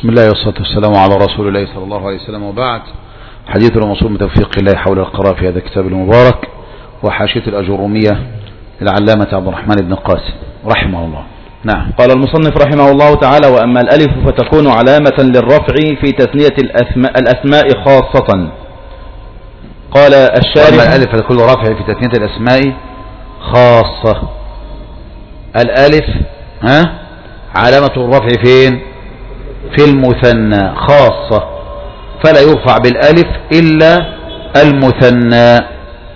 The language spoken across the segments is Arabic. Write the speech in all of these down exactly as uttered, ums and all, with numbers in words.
بسم الله والصلاة والسلام على رسول الله صلى الله عليه وسلم، وبعد. حديثنا موصول من توفيق الله حول القراءة في هذا الكتاب المبارك وحاشية الأجرومية للعلامة عبد الرحمن بن قاسم رحمه الله. نعم. قال المصنف رحمه الله تعالى: وأما الألف فتكون علامة للرفع في تثنية الأسماء, الأسماء خاصة. قال الشارح: وأما الألف فتكون رفع في تثنية الأسماء خاصة. الألف ها علامة الرفع فين؟ في المثنى خاصة، فلا يرفع بالألف إلا المثنى.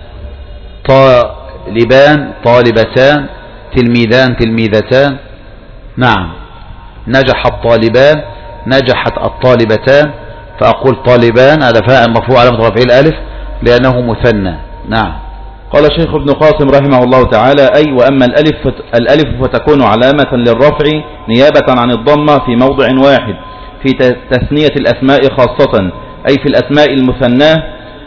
طالبان طالبتان، تلميذان تلميذتان. نعم. نجح الطالبان، نجحت الطالبتان، فأقول طالبان هذا فاعل مرفوع علامة رفعه الألف لأنه مثنى. نعم. قال الشيخ ابن قاسم رحمه الله تعالى: أي وأما الألف, فت... الألف فتكون علامة للرفع نيابة عن الضمة في موضع واحد في تثنية الأسماء خاصة، أي في الأسماء المثناه.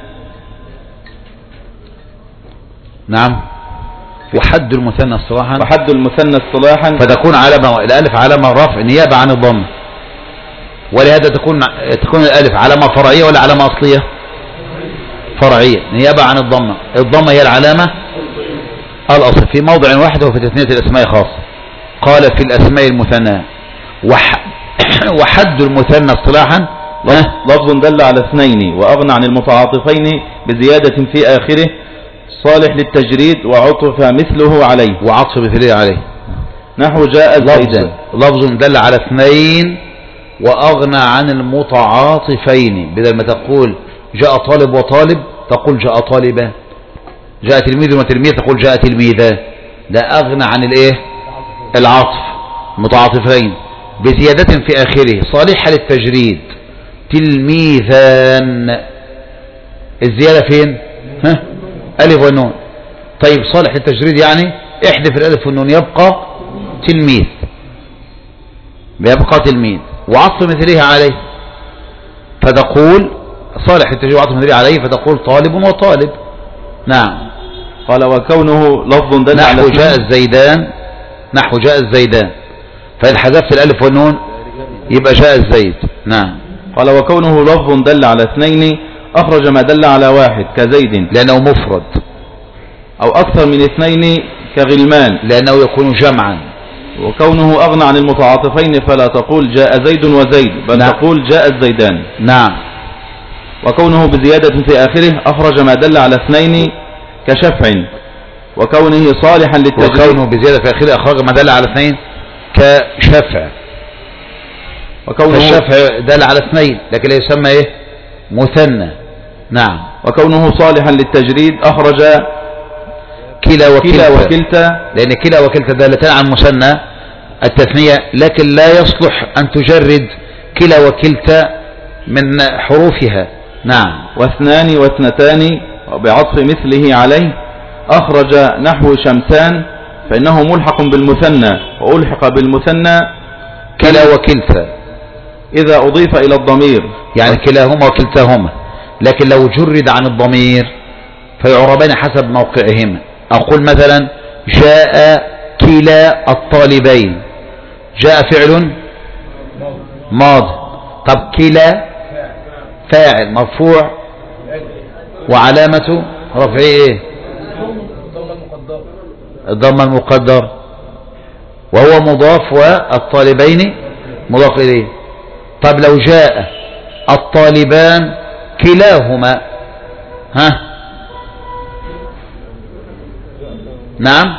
نعم. وحد المثنى اصطلاحا وحد المثنى اصطلاحا فتكون علامة الألف علامة رفع نيابة عن الضمة، ولهذا تكون تكون الألف علامة فرعية ولا علامة أصلية؟ فرعية نيابة عن الضمة. الضمة هي العلامة الأصل في موضع واحد وفي تثنية الأسماء خاصة. قال في الأسماء المثنى وح... وحد المثنى اصطلاحا لفظ دل على اثنين وأغنى عن المتعاطفين بزيادة في آخره، صالح للتجريد وعطف مثله عليه وعطف مثله عليه. نحو جاء زيدان. لفظ دل على اثنين وأغنى عن المتعاطفين، بدل ما تقول جاء طالب وطالب تقول جاء طالبان، جاء تلميذ وتلميذ تقول جاء تلميذان. ده أغنى عن الايه؟ العطف، متعاطفين بزيادة في آخره، صالحة للتجريد. تلميذان الزيادة فين؟ ها؟ ألف والنون. طيب صالح للتجريد يعني احذف الألف والنون يبقى تلميذ، يبقى تلميذ وعطف مثله عليه، فتقول صالح للتجريد وعطف مثله عليه فتقول طالب وطالب. نعم. قال وكونه لفظ دل على نحو جاء الزيدان، نحو جاء الزيدان، فإذا حذفت الألف والنون يبقى جاء الزيد. نعم. قال وكونه لفظ دل على اثنين أخرج ما دل على واحد كزيد لأنه مفرد، أو أكثر من اثنين كغلمان لأنه يكون جمعا. وكونه أغنى عن المتعاطفين فلا تقول جاء زيد وزيد، بل نعم. تقول جاء الزيدان. نعم. وكونه بزيادة في آخره أخرج ما دل على اثنين كشفع، وكونه صالحا للتجريد. وكونه بزيادة في آخره أخرج ما دل على اثنين كشفع. وكونه الشفع دل على اثنين لكن لا يسمى ايه؟ مثنى. نعم. وكونه صالحا للتجريد أخرج كلا وكلتا, كلا وكلتا لأن كلا وكلتا دالتان عن مثنى التثنية، لكن لا يصلح أن تجرد كلا وكلتا من حروفها. نعم. واثنان واثنتان وبعطف مثله عليه أخرج نحو شمسان، فإنه ملحق بالمثنى، وألحق بالمثنى كلا وكلتا إذا أضيف إلى الضمير، يعني كلاهما وكلتاهما، لكن لو جرد عن الضمير فيعربان حسب موقعهما. أقول مثلا جاء كلا الطالبين، جاء فعل ماض، طب كلا فاعل مرفوع وعلامة رفعه ايه؟ الضم المقدر، وهو مضاف والطالبين مضاف إليه. طب لو جاء الطالبان كلاهما، ها؟ نعم.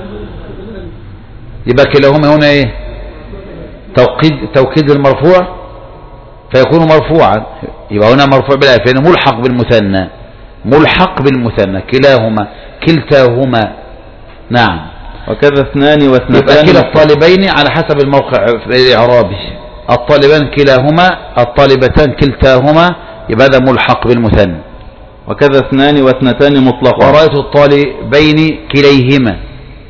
يبقى كلاهما هنا ايه؟ توكيد توكيد المرفوع فيكون مرفوعا، يبقى هنا مرفوع بالالف لانه ملحق بالمثنى، ملحق بالمثنى كلاهما كلتاهما. نعم. وكذا اثنان واثنتان. يبقى كلا الطالبين على حسب الموقع الإعرابي، الطالبان كلاهما، الطالبتان كلتاهما، يبقى هذا ملحق بالمثنى. وكذا اثنان واثنتان مطلقا. ورأيت الطالبين كليهما،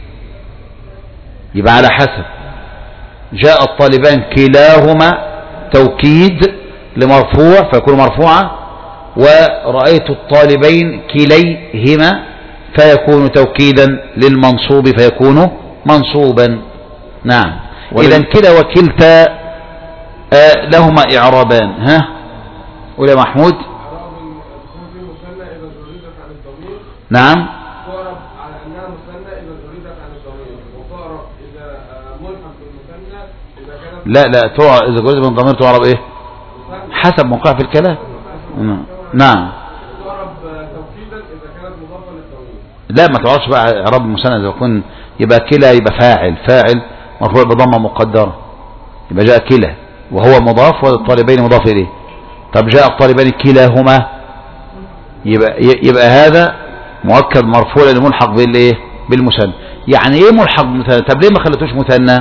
يبقى على حسب. جاء الطالبان كلاهما توكيد لمرفوع فيكون مرفوعا، ورأيت الطالبين كليهما فيكون توكيدا للمنصوب فيكون منصوبا. نعم. إذا كلا وكلتا آه لهما إعرابان. ها قول يا محمود. نعم تعرب على انها مثنى اذا زودت عن الضمير، وتعرب اذا ملحق بالمثنى اذا كانت لا لا تعرب اذا جزء من الضمير تعرب ايه حسب موقع في الكلام. نعم تعرب توكيدا اذا كانت مضافه للضمير. لا ما تعرفش بقى اعراب المثنى اذا يكون يبقى كلا يبقى فاعل فاعل مرفوع بضمه مقدره يبقى جاء كلا وهو مضاف والطالبين مضاف اليه. طب جاء الطالبان كلاهما يبقى يبقى هذا مؤكد مرفوع لانه ملحق بالايه بالمثنى. يعني ايه ملحق بالمثنى؟ طب ليه ما خليتوش مثنى؟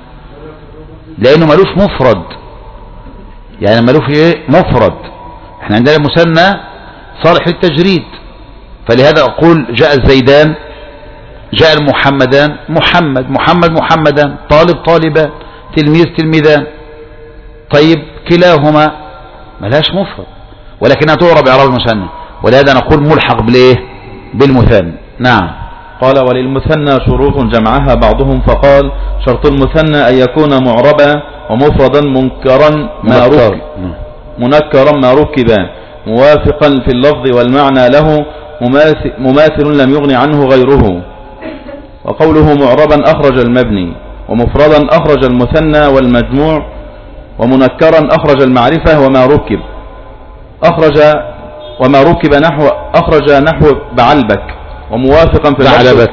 لانه ملوش مفرد. يعني ملوش ايه مفرد. احنا عندنا المثنى صالح للتجريد فلهذا اقول جاء الزيدان جاء المحمدان محمد محمد محمدان طالب طالبان تلميذ تلميذان. طيب كلاهما ملهاش مفرد ولكنها تعرب اعراب المثنى ولهذا نقول ملحق بالايه بالمثنى. نعم. قال وللمثنى شروط جمعها بعضهم فقال شرط المثنى أن يكون معربا ومفردا منكرا ما ركب منكرا ما ركبا موافقا في اللفظ والمعنى له مماثل لم يغن عنه غيره. وقوله معربا أخرج المبني ومفردا أخرج المثنى والمجموع ومنكرا أخرج المعرفة وما ركب أخرج وما ركب نحو أخرج نحو بعلبك وموافقا في بعلبك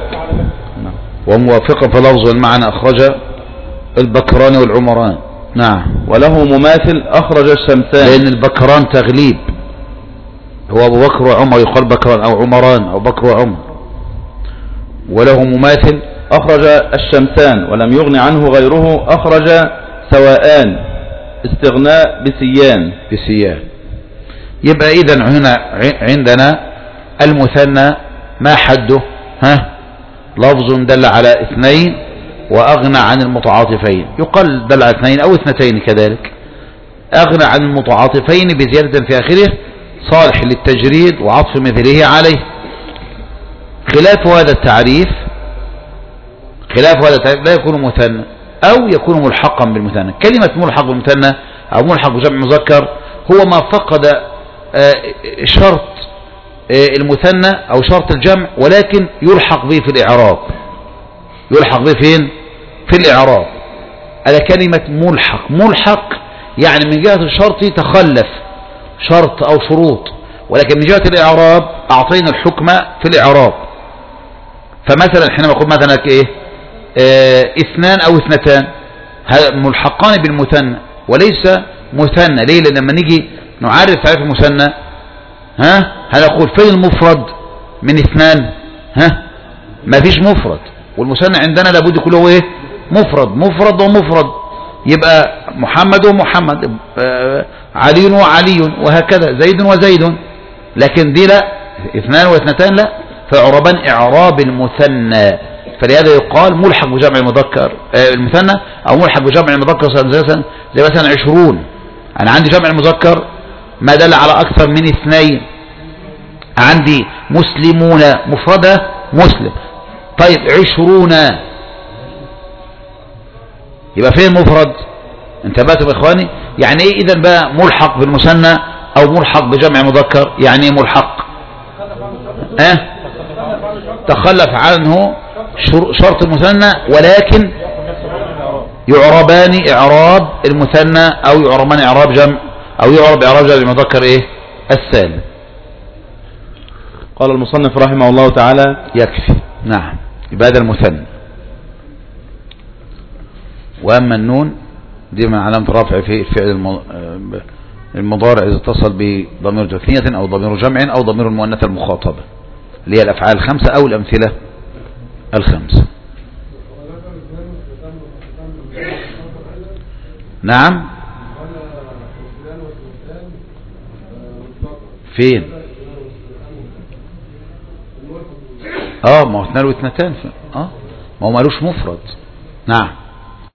وموافقا في لفظ والمعنى أخرج البكران والعمران. نعم. وله مماثل أخرج الشمسان لأن البكران تغليب هو أبو بكر وعمر يقال بكران أو عمران أو بكر وعمر. وله مماثل أخرج الشمسان ولم يغن عنه غيره أخرج سواءان استغناء بسيان بسيان. يبقى إذن هنا عندنا المثنى ما حده؟ ها لفظ دل على اثنين وأغنى عن المتعاطفين يقال دل على اثنين أو اثنتين كذلك أغنى عن المتعاطفين بزيادة في آخره صالح للتجريد وعطف مثله عليه. خلاف هذا التعريف خلاف هذا التعريف لا يكون مثنى أو يكون ملحقا بالمثنى. كلمة ملحق بالمثنى أو ملحق بجمع مذكر هو ما فقد شرط المثنى أو شرط الجمع ولكن يلحق به في الإعراب. يلحق به فين؟ في الإعراب. على كلمة ملحق ملحق يعني من جهة الشرط تخلف شرط أو شروط ولكن من جهة الإعراب أعطينا الحكم في الإعراب. فمثلا حينما نقول مثلا إيه اه اثنان أو اثنتان هذا ملحقان بالمثنى وليس مثنى. ليه؟ لأن لما نيجي نعرف تعريف المثنى ها هنقول فين المفرد من اثنان؟ ها ما فيش مفرد والمثنى عندنا لابد يكون هو ايه مفرد مفرد ومفرد. يبقى محمد ومحمد اه علي وعلي وهكذا زيد وزيد. لكن دي لا اثنان واثنتان لا فعربان اعراب المثنى فلهذا يقال ملحق بجمع المذكر اه المثنى او ملحق بجمع المذكر زي مثلا عشرون. انا عندي جمع المذكر ما دل على اكثر من اثنين. عندي مسلمون مفردة مسلم. طيب عشرون يبقى فين المفرد؟ انتبهتوا يا اخواني؟ يعني ايه اذا بقى ملحق بالمثنى او ملحق بجمع مذكر؟ يعني ايه ملحق؟ اه تخلف عنه شرط المثنى ولكن يعربان اعراب المثنى او يعربان اعراب جمع او يعرب اعراب جمع المذكر ايه السالم. قال المصنف رحمه الله تعالى يكفي. نعم. يبقى هذا المثنى. واما النون دي من علامة رفع في الفعل المضارع اذا اتصل بضمير تثنية او ضمير جمع او ضمير المؤنث المخاطبة اللي هي الافعال الخمسة او الامثلة الخمسة. نعم. فين؟ اه ما هو اثنان واثنتان اه ما هو مالوش مفرد. نعم.